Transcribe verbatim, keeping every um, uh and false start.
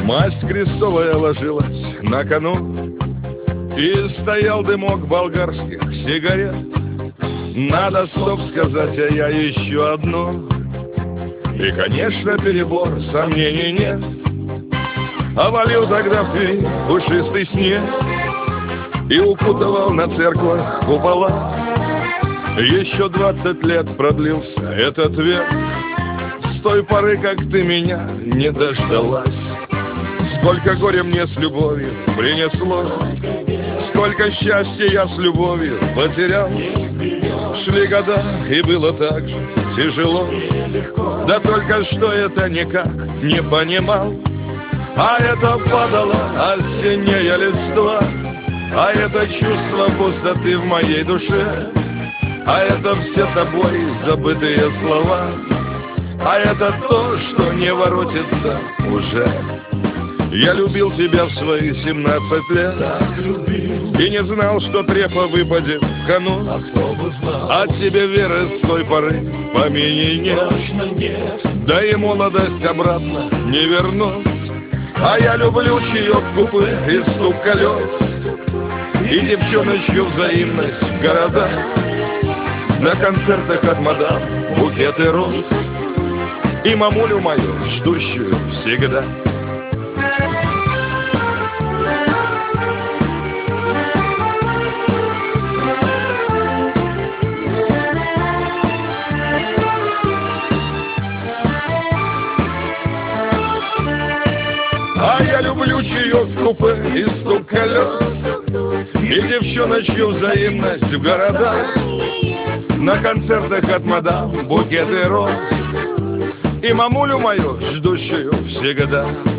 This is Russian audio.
Масть крестовая ложилась на кону, и стоял дымок болгарских сигарет. Надо стоп сказать, а я еще одну. И, конечно, перебор, сомнений нет. А валил тогда в Твери пушистый снег и укутывал на церквах купола. Еще двадцать лет продлился этот век, с той поры, как ты меня не дождалась. Сколько горя мне с любовью принесло, сколько счастья я с любовью потерял. Шли года, и было так же тяжело, да только что это никак не понимал. А это падало осенняя листва, а это чувство пустоты в моей душе, а это все тобой забытые слова, а это то, что не воротится уже. Я любил тебя в свои семнадцать лет, и не знал, что трефа выпадет в кону. А кто бы знал, от тебе веры с той поры в помине нет. Да и молодость обратно не вернуть. А я люблю чаек купы и стук колес, и девчоночью взаимность в городах, на концертах от мадам букеты роз, и мамулю мою, ждущую всегда. А я люблю чаек в купе и стук колес, и девчоночью взаимность в городах, на концертах от мадам букеты роз, и мамулю мою, ждущую всегда.